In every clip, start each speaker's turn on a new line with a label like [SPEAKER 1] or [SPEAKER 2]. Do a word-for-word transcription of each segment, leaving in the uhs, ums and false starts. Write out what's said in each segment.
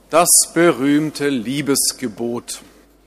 [SPEAKER 1] Das berühmte Liebesgebot.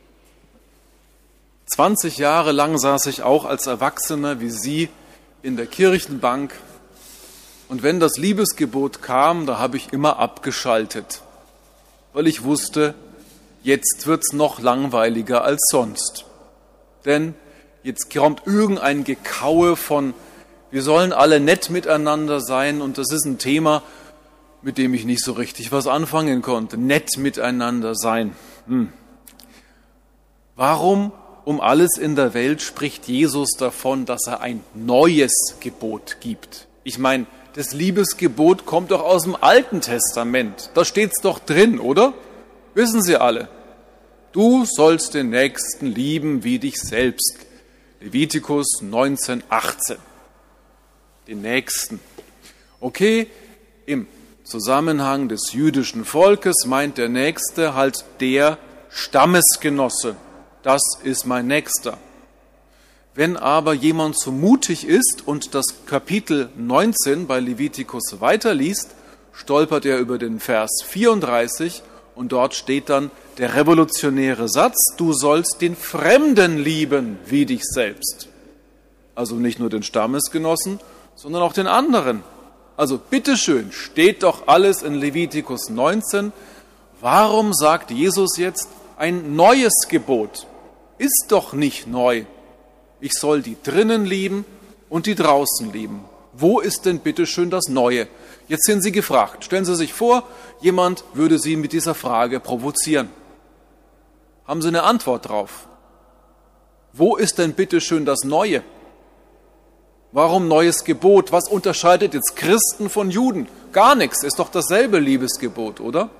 [SPEAKER 1] zwanzig Jahre lang saß ich auch als Erwachsener wie Sie in der Kirchenbank. Und wenn das Liebesgebot kam, da habe ich immer abgeschaltet, weil ich wusste, jetzt wird's noch langweiliger als sonst. Denn jetzt kommt irgendein Gekaue von, wir sollen alle nett miteinander sein, und das ist ein Thema, mit dem ich nicht so richtig was anfangen konnte. Nett miteinander sein. Hm. Warum um alles in der Welt spricht Jesus davon, dass er ein neues Gebot gibt? Ich meine, das Liebesgebot kommt doch aus dem Alten Testament. Da steht's doch drin, oder? Wissen Sie alle. Du sollst den Nächsten lieben wie dich selbst. Levitikus neunzehn, achtzehn. Den Nächsten. Okay, im Zusammenhang des jüdischen Volkes meint der Nächste halt der Stammesgenosse. Das ist mein Nächster. Wenn aber jemand so mutig ist und das Kapitel neunzehn bei Levitikus weiterliest, stolpert er über den Vers vierunddreißig und dort steht dann der revolutionäre Satz: Du sollst den Fremden lieben wie dich selbst. Also nicht nur den Stammesgenossen, sondern auch den anderen. Also bitteschön, steht doch alles in Levitikus neunzehn. Warum sagt Jesus jetzt ein neues Gebot? Ist doch nicht neu. Ich soll die drinnen lieben und die draußen lieben. Wo ist denn bitteschön das Neue? Jetzt sind Sie gefragt. Stellen Sie sich vor, jemand würde Sie mit dieser Frage provozieren. Haben Sie eine Antwort drauf? Wo ist denn bitteschön das Neue? Warum neues Gebot? Was unterscheidet jetzt Christen von Juden? Gar nichts, ist doch dasselbe Liebesgebot, oder?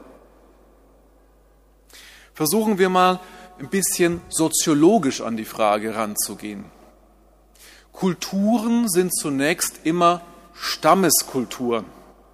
[SPEAKER 1] Versuchen wir mal ein bisschen soziologisch an die Frage ranzugehen. Kulturen sind zunächst immer Stammeskulturen.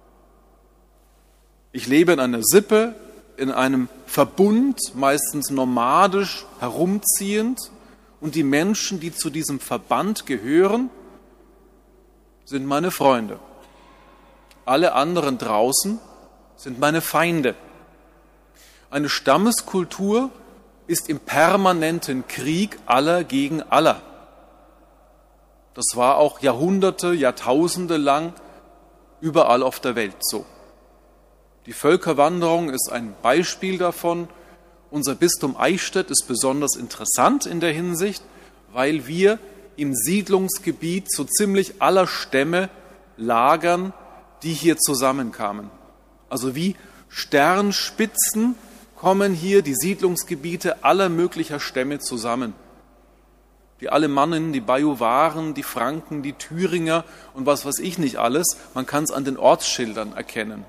[SPEAKER 1] Ich lebe in einer Sippe, in einem Verbund, meistens nomadisch herumziehend, und die Menschen, die zu diesem Verband gehören, sind meine Freunde. Alle anderen draußen sind meine Feinde. Eine Stammeskultur ist im permanenten Krieg aller gegen aller. Das war auch Jahrhunderte, Jahrtausende lang überall auf der Welt so. Die Völkerwanderung ist ein Beispiel davon. Unser Bistum Eichstätt ist besonders interessant in der Hinsicht, weil wir im Siedlungsgebiet so ziemlich aller Stämme lagern, die hier zusammenkamen. Also wie Sternspitzen kommen hier die Siedlungsgebiete aller möglicher Stämme zusammen. Die Alemannen, die Bajuwaren, die Franken, die Thüringer und was weiß ich nicht alles. Man kann es an den Ortsschildern erkennen.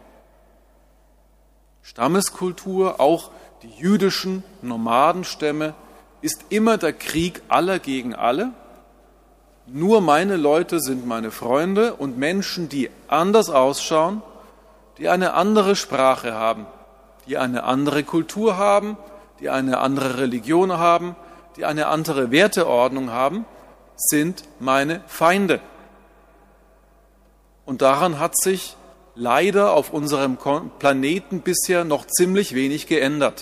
[SPEAKER 1] Stammeskultur, auch die jüdischen Nomadenstämme, ist immer der Krieg aller gegen alle. Nur meine Leute sind meine Freunde, und Menschen, die anders ausschauen, die eine andere Sprache haben, die eine andere Kultur haben, die eine andere Religion haben, die eine andere Werteordnung haben, sind meine Feinde. Und daran hat sich leider auf unserem Planeten bisher noch ziemlich wenig geändert.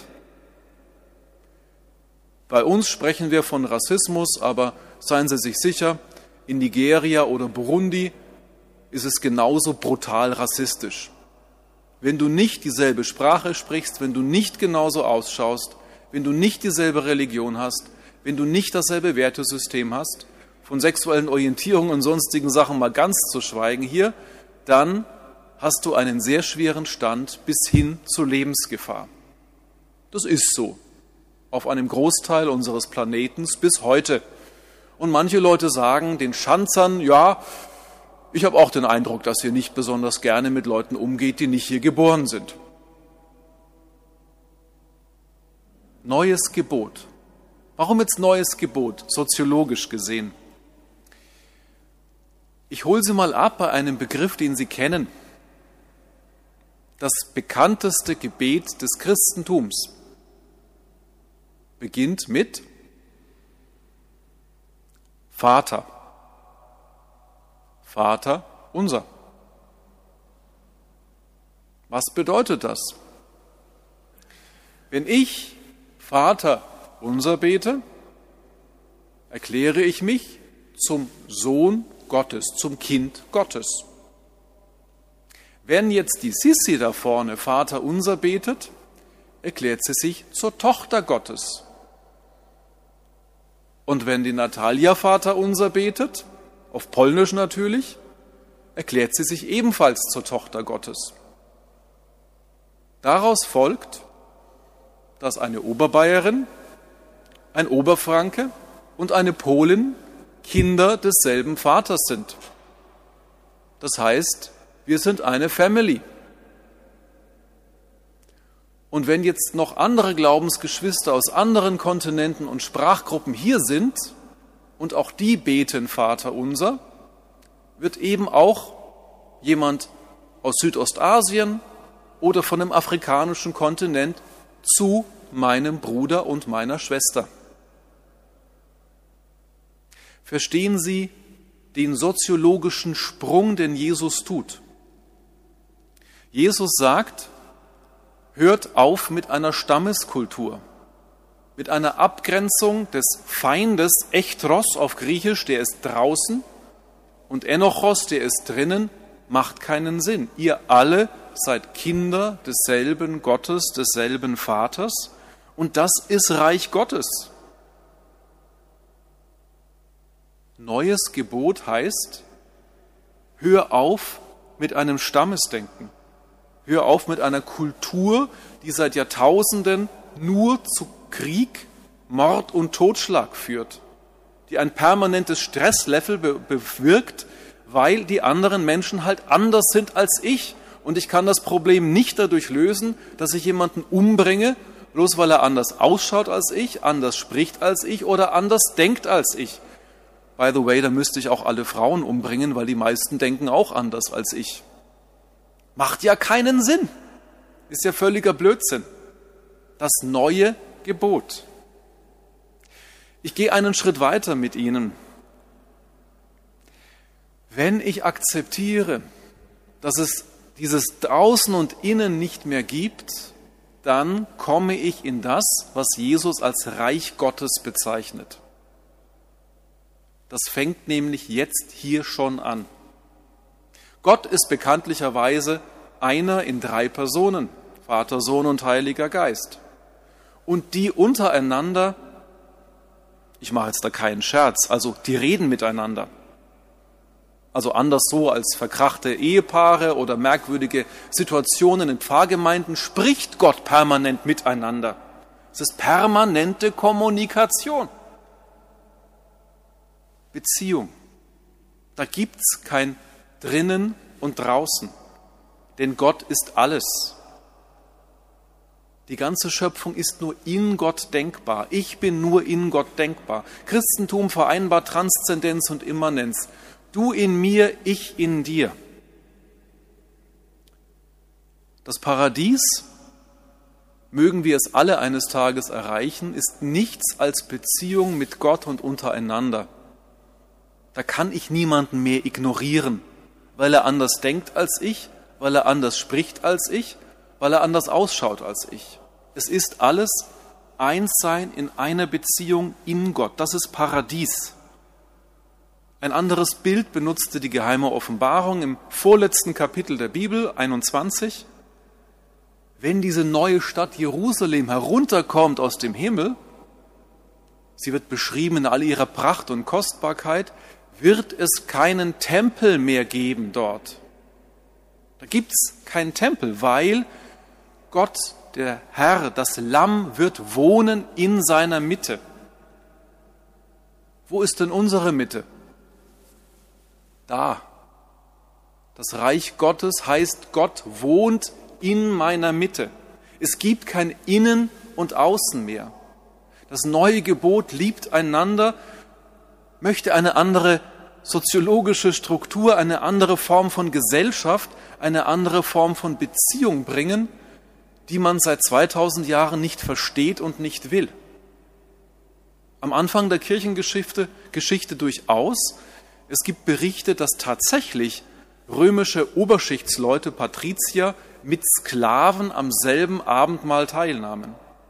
[SPEAKER 1] Bei uns sprechen wir von Rassismus, aber seien Sie sich sicher, in Nigeria oder Burundi ist es genauso brutal rassistisch. Wenn du nicht dieselbe Sprache sprichst, wenn du nicht genauso ausschaust, wenn du nicht dieselbe Religion hast, wenn du nicht dasselbe Wertesystem hast, von sexuellen Orientierungen und sonstigen Sachen mal ganz zu schweigen hier, dann hast du einen sehr schweren Stand bis hin zur Lebensgefahr. Das ist so auf einem Großteil unseres Planetens bis heute. Und manche Leute sagen den Schanzern, ja, ich habe auch den Eindruck, dass ihr nicht besonders gerne mit Leuten umgeht, die nicht hier geboren sind. Neues Gebot. Warum jetzt neues Gebot, soziologisch gesehen? Ich hole Sie mal ab bei einem Begriff, den Sie kennen. Das bekannteste Gebet des Christentums beginnt mit Vater. Vater unser. Was bedeutet das? Wenn ich Vater unser bete, erkläre ich mich zum Sohn Gottes, zum Kind Gottes. Wenn jetzt die Sissi da vorne Vater unser betet, erklärt sie sich zur Tochter Gottes. Und wenn die Natalia Vater unser betet, auf Polnisch natürlich, erklärt sie sich ebenfalls zur Tochter Gottes. Daraus folgt, dass eine Oberbayerin, ein Oberfranke und eine Polin Kinder desselben Vaters sind. Das heißt, wir sind eine Family. Und wenn jetzt noch andere Glaubensgeschwister aus anderen Kontinenten und Sprachgruppen hier sind und auch die beten Vater unser, wird eben auch jemand aus Südostasien oder von dem afrikanischen Kontinent zu meinem Bruder und meiner Schwester. Verstehen Sie den soziologischen Sprung, den Jesus tut? Jesus sagt, hört auf mit einer Stammeskultur, mit einer Abgrenzung des Feindes, Echtros auf Griechisch, der ist draußen, und Enochos, der ist drinnen, macht keinen Sinn. Ihr alle seid Kinder desselben Gottes, desselben Vaters, und das ist Reich Gottes. Neues Gebot heißt, hör auf mit einem Stammesdenken. Hör auf mit einer Kultur, die seit Jahrtausenden nur zu Krieg, Mord und Totschlag führt, die ein permanentes Stresslevel be- bewirkt, weil die anderen Menschen halt anders sind als ich. Und ich kann das Problem nicht dadurch lösen, dass ich jemanden umbringe, bloß weil er anders ausschaut als ich, anders spricht als ich oder anders denkt als ich. By the way, da müsste ich auch alle Frauen umbringen, weil die meisten denken auch anders als ich. Macht ja keinen Sinn. Ist ja völliger Blödsinn. Das neue Gebot. Ich gehe einen Schritt weiter mit Ihnen. Wenn ich akzeptiere, dass es dieses Draußen und Innen nicht mehr gibt, dann komme ich in das, was Jesus als Reich Gottes bezeichnet. Das fängt nämlich jetzt hier schon an. Gott ist bekanntlicherweise einer in drei Personen, Vater, Sohn und Heiliger Geist. Und die untereinander, ich mache jetzt da keinen Scherz, also die reden miteinander. Also anders so als verkrachte Ehepaare oder merkwürdige Situationen in Pfarrgemeinden spricht Gott permanent miteinander. Es ist permanente Kommunikation. Beziehung. Da gibt es kein drinnen und draußen, denn Gott ist alles. Die ganze Schöpfung ist nur in Gott denkbar. Ich bin nur in Gott denkbar. Christentum vereinbart Transzendenz und Immanenz. Du in mir, ich in dir. Das Paradies, mögen wir es alle eines Tages erreichen, ist nichts als Beziehung mit Gott und untereinander. Da kann ich niemanden mehr ignorieren, weil er anders denkt als ich, weil er anders spricht als ich, weil er anders ausschaut als ich. Es ist alles Einssein in einer Beziehung in Gott. Das ist Paradies. Ein anderes Bild benutzte die geheime Offenbarung im vorletzten Kapitel der Bibel, einundzwanzig. Wenn diese neue Stadt Jerusalem herunterkommt aus dem Himmel, sie wird beschrieben in all ihrer Pracht und Kostbarkeit, wird es keinen Tempel mehr geben dort. Da gibt es keinen Tempel, weil Gott, der Herr, das Lamm, wird wohnen in seiner Mitte. Wo ist denn unsere Mitte? Da. Das Reich Gottes heißt, Gott wohnt in meiner Mitte. Es gibt kein Innen und Außen mehr. Das neue Gebot liebt einander, möchte eine andere soziologische Struktur, eine andere Form von Gesellschaft, eine andere Form von Beziehung bringen, die man seit zweitausend Jahren nicht versteht und nicht will. Am Anfang der Kirchengeschichte Geschichte durchaus. Es gibt Berichte, dass tatsächlich römische Oberschichtsleute, Patrizier, mit Sklaven am selben Abendmahl teilnahmen.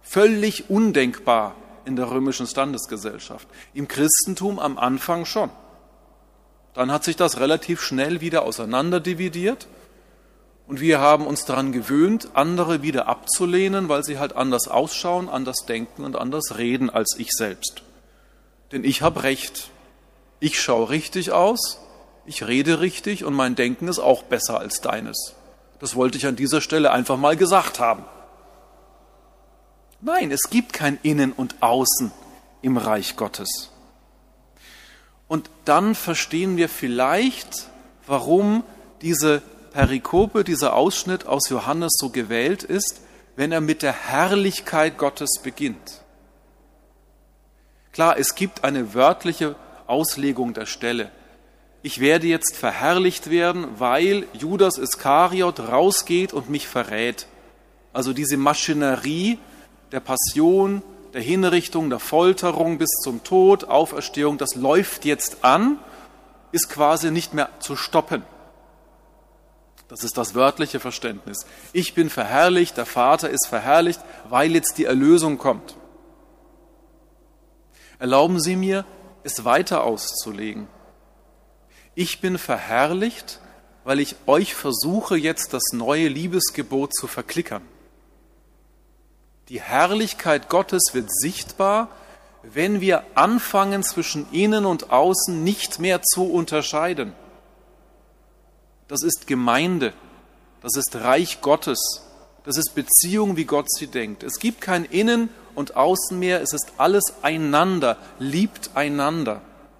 [SPEAKER 1] Völlig undenkbar in der römischen Standesgesellschaft. Im Christentum am Anfang schon. Dann hat sich das relativ schnell wieder auseinanderdividiert und wir haben uns daran gewöhnt, andere wieder abzulehnen, weil sie halt anders ausschauen, anders denken und anders reden als ich selbst. Denn ich habe Recht. Ich schaue richtig aus, ich rede richtig und mein Denken ist auch besser als deines. Das wollte ich an dieser Stelle einfach mal gesagt haben. Nein, es gibt kein Innen und Außen im Reich Gottes. Und dann verstehen wir vielleicht, warum diese Perikope, dieser Ausschnitt aus Johannes so gewählt ist, wenn er mit der Herrlichkeit Gottes beginnt. Klar, es gibt eine wörtliche Auslegung der Stelle. Ich werde jetzt verherrlicht werden, weil Judas Iskariot rausgeht und mich verrät. Also diese Maschinerie der Passion, der Hinrichtung, der Folterung bis zum Tod, Auferstehung, das läuft jetzt an, ist quasi nicht mehr zu stoppen. Das ist das wörtliche Verständnis. Ich bin verherrlicht, der Vater ist verherrlicht, weil jetzt die Erlösung kommt. Erlauben Sie mir, es weiter auszulegen. Ich bin verherrlicht, weil ich euch versuche, jetzt das neue Liebesgebot zu verklickern. Die Herrlichkeit Gottes wird sichtbar, wenn wir anfangen, zwischen innen und außen nicht mehr zu unterscheiden. Das ist Gemeinde, das ist Reich Gottes, das ist Beziehung, wie Gott sie denkt. Es gibt kein Innen und Außen mehr, es ist alles einander, liebt einander.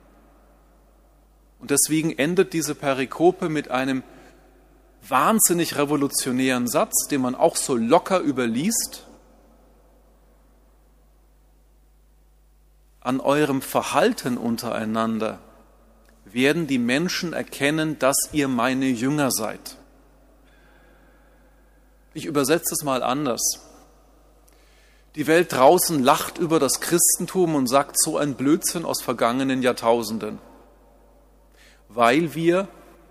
[SPEAKER 1] Und deswegen endet diese Perikope mit einem wahnsinnig revolutionären Satz, den man auch so locker überliest. An eurem Verhalten untereinander werden die Menschen erkennen, dass ihr meine Jünger seid. Ich übersetze es mal anders. Die Welt draußen lacht über das Christentum und sagt so ein Blödsinn aus vergangenen Jahrtausenden, weil wir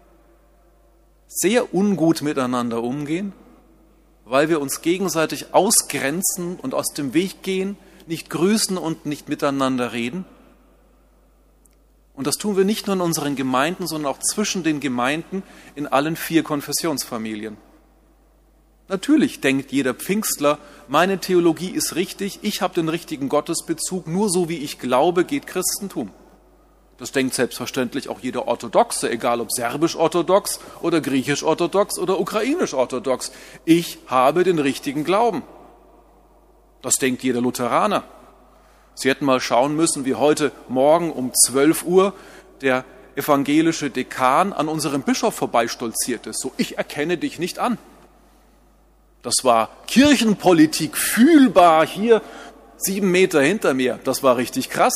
[SPEAKER 1] sehr ungut miteinander umgehen, weil wir uns gegenseitig ausgrenzen und aus dem Weg gehen, nicht grüßen und nicht miteinander reden. Und das tun wir nicht nur in unseren Gemeinden, sondern auch zwischen den Gemeinden in allen vier Konfessionsfamilien. Natürlich denkt jeder Pfingstler, meine Theologie ist richtig, ich habe den richtigen Gottesbezug, nur so wie ich glaube, geht Christentum. Das denkt selbstverständlich auch jeder Orthodoxe, egal ob serbisch-orthodox oder griechisch-orthodox oder ukrainisch-orthodox. Ich habe den richtigen Glauben. Das denkt jeder Lutheraner. Sie hätten mal schauen müssen, wie heute Morgen um zwölf Uhr der evangelische Dekan an unserem Bischof vorbeistolziert ist. So, ich erkenne dich nicht an. Das war Kirchenpolitik fühlbar hier, sieben Meter hinter mir. Das war richtig krass.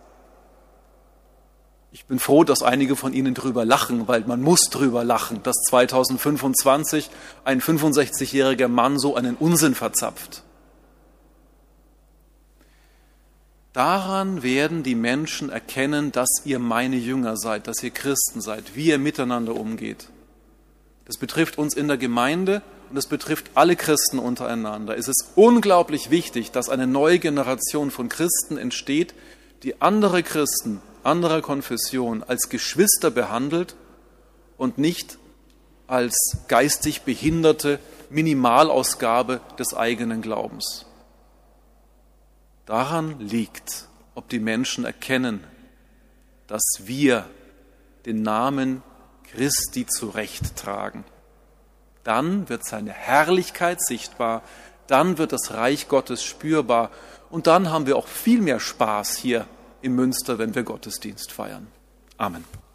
[SPEAKER 1] Ich bin froh, dass einige von Ihnen drüber lachen, weil man muss drüber lachen, dass zweitausendfünfundzwanzig ein fünfundsechzigjähriger Mann so einen Unsinn verzapft. Daran werden die Menschen erkennen, dass ihr meine Jünger seid, dass ihr Christen seid, wie ihr miteinander umgeht. Das betrifft uns in der Gemeinde und es betrifft alle Christen untereinander. Es ist unglaublich wichtig, dass eine neue Generation von Christen entsteht, die andere Christen, anderer Konfession als Geschwister behandelt und nicht als geistig behinderte Minimalausgabe des eigenen Glaubens. Daran liegt, ob die Menschen erkennen, dass wir den Namen Christi zurecht tragen. Dann wird seine Herrlichkeit sichtbar, dann wird das Reich Gottes spürbar und dann haben wir auch viel mehr Spaß hier im Münster, wenn wir Gottesdienst feiern. Amen.